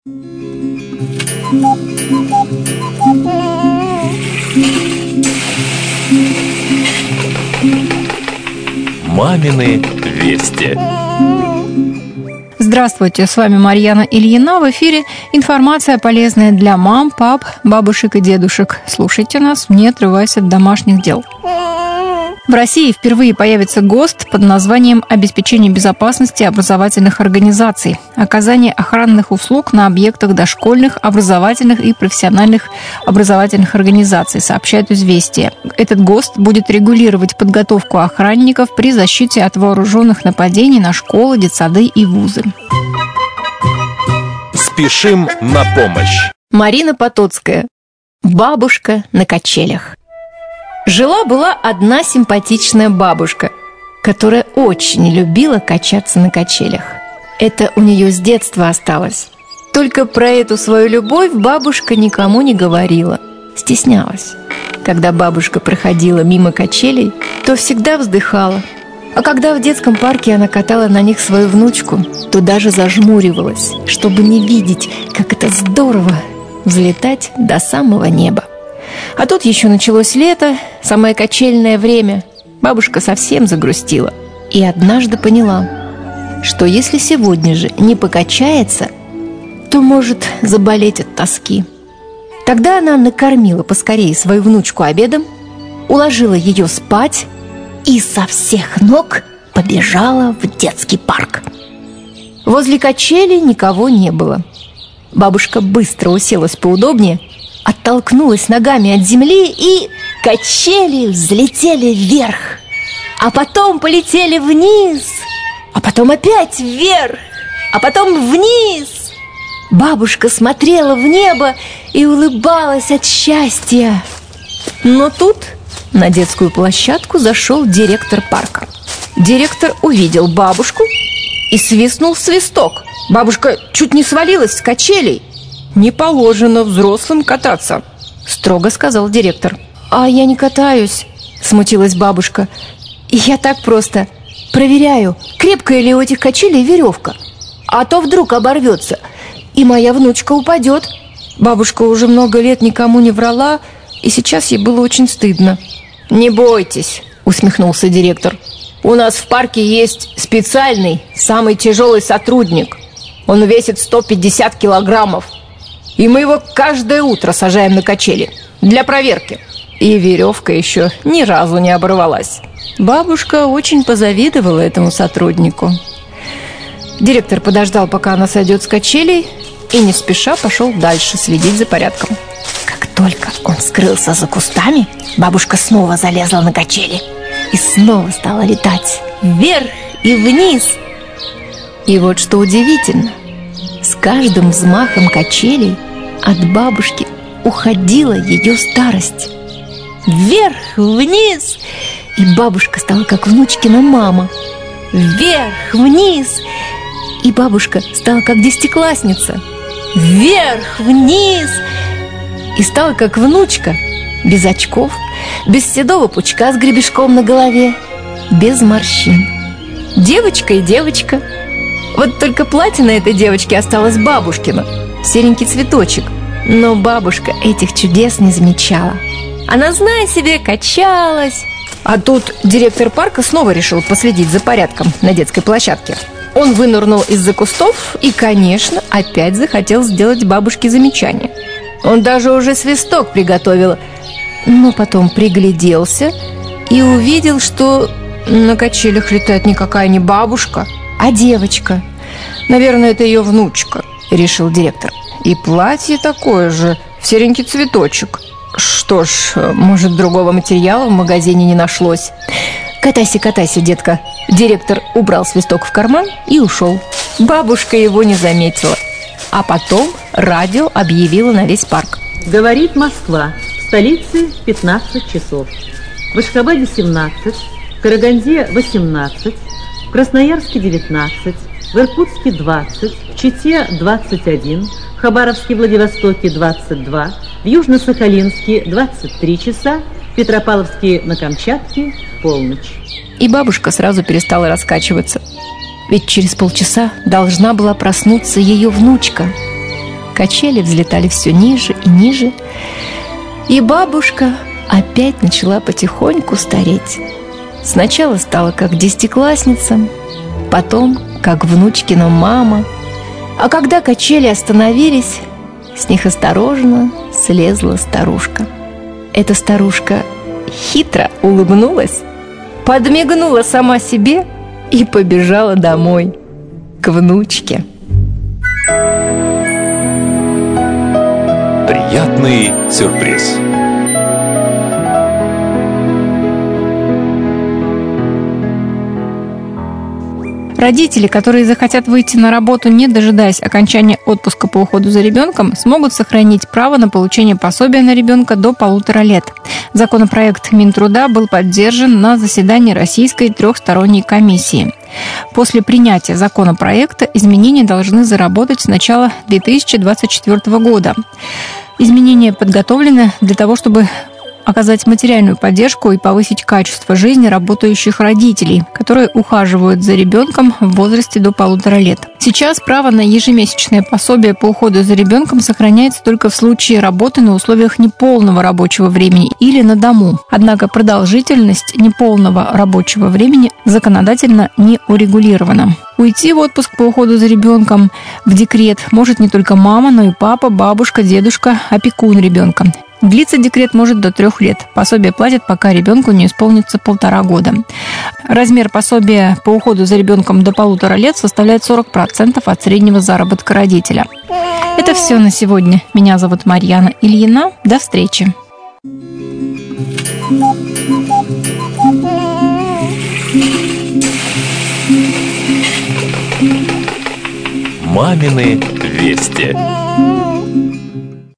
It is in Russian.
Мамины вести. Здравствуйте, с вами Марьяна Ильина. В эфире информация, полезная для мам, пап, бабушек и дедушек. Слушайте нас, не отрываясь от домашних дел. В России впервые появится ГОСТ под названием «Обеспечение безопасности образовательных организаций», оказание охранных услуг на объектах дошкольных, образовательных и профессиональных образовательных организаций, сообщает «Известия». Этот ГОСТ будет регулировать подготовку охранников при защите от вооруженных нападений на школы, детсады и вузы. Спешим на помощь. Марина Потоцкая. Бабушка на качелях. Жила-была одна симпатичная бабушка, которая очень любила качаться на качелях. Это у нее с детства осталось. Только про эту свою любовь бабушка никому не говорила, стеснялась. Когда бабушка проходила мимо качелей, то всегда вздыхала. А когда в детском парке она катала на них свою внучку, то даже зажмуривалась, чтобы не видеть, как это здорово взлетать до самого неба. А тут еще началось лето, самое качельное время. Бабушка совсем загрустила и однажды поняла, что если сегодня же не покачается, то может заболеть от тоски. Тогда она накормила поскорее свою внучку обедом, уложила ее спать и со всех ног побежала в детский парк. Возле качелей никого не было. Бабушка быстро уселась поудобнее, оттолкнулась ногами от земли, и качели взлетели вверх, а потом полетели вниз, а потом опять вверх, а потом вниз. Бабушка смотрела в небо и улыбалась от счастья. Но тут на детскую площадку зашел директор парка. Директор увидел бабушку и свистнул в свисток. Бабушка чуть не свалилась с качелей. «Не положено взрослым кататься», – строго сказал директор. «А я не катаюсь», – смутилась бабушка. «Я так просто проверяю, крепкая ли у этих качелей веревка. А то вдруг оборвется, и моя внучка упадет». Бабушка уже много лет никому не врала, и сейчас ей было очень стыдно. «Не бойтесь», – усмехнулся директор. «У нас в парке есть специальный, самый тяжелый сотрудник. Он весит 150 килограммов. И мы его каждое утро сажаем на качели для проверки. И веревка еще ни разу не оборвалась». Бабушка очень позавидовала этому сотруднику. Директор подождал, пока она сойдет с качелей, и не спеша пошел дальше следить за порядком. Как только он скрылся за кустами, бабушка снова залезла на качели и снова стала летать вверх и вниз. И вот что удивительно, с каждым взмахом качелей от бабушки уходила ее старость. Вверх, вниз, и бабушка стала как внучкина мама. Вверх, вниз, и бабушка стала как десятиклассница. Вверх, вниз, и стала как внучка, без очков, без седого пучка с гребешком на голове, без морщин. Девочка и девочка. Вот только платье на этой девочке осталось бабушкино, серенький цветочек. Но бабушка этих чудес не замечала. Она, зная себе, качалась. А тут директор парка снова решил последить за порядком на детской площадке. Он вынырнул из-за кустов и, конечно, опять захотел сделать бабушке замечание. Он даже уже свисток приготовил, но потом пригляделся и увидел, что на качелях летает никакая не бабушка, а девочка. «Наверное, это ее внучка», – решил директор. «И платье такое же, в серенький цветочек. Что ж, может, другого материала в магазине не нашлось». «Катайся, катайся, детка». Директор убрал свисток в карман и ушел. Бабушка его не заметила. А потом радио объявило на весь парк: говорит Москва, в столице 15 часов, в Ашхабаде 17, в Караганде 18, в Красноярске 19, в Иркутске 20, в Чите 21, в Хабаровске, Владивостоке 22, в Южно-Сахалинске 23 часа, в Петропавловске на Камчатке полночь. И бабушка сразу перестала раскачиваться. Ведь через полчаса должна была проснуться ее внучка. Качели взлетали все ниже и ниже, и бабушка опять начала потихоньку стареть. Сначала стала как десятиклассница, потом как внучкина мама. А когда качели остановились, с них осторожно слезла старушка. Эта старушка хитро улыбнулась, подмигнула сама себе и побежала домой, к внучке. Приятный сюрприз. Родители, которые захотят выйти на работу, не дожидаясь окончания отпуска по уходу за ребенком, смогут сохранить право на получение пособия на ребенка до 1,5 лет. Законопроект Минтруда был поддержан на заседании Российской трехсторонней комиссии. После принятия законопроекта изменения должны заработать с начала 2024 года. Изменения подготовлены для того, чтобы оказать материальную поддержку и повысить качество жизни работающих родителей, которые ухаживают за ребенком в возрасте до 1,5 лет. Сейчас право на ежемесячное пособие по уходу за ребенком сохраняется только в случае работы на условиях неполного рабочего времени или на дому. Однако продолжительность неполного рабочего времени законодательно не урегулирована. Уйти в отпуск по уходу за ребенком в декрет может не только мама, но и папа, бабушка, дедушка, опекун ребенка. Длиться декрет может до 3 лет. Пособие платят, пока ребенку не исполнится 1,5 года. Размер пособия по уходу за ребенком до 1,5 лет составляет 40% от среднего заработка родителя. Это все на сегодня. Меня зовут Марьяна Ильина. До встречи. Мамины вести.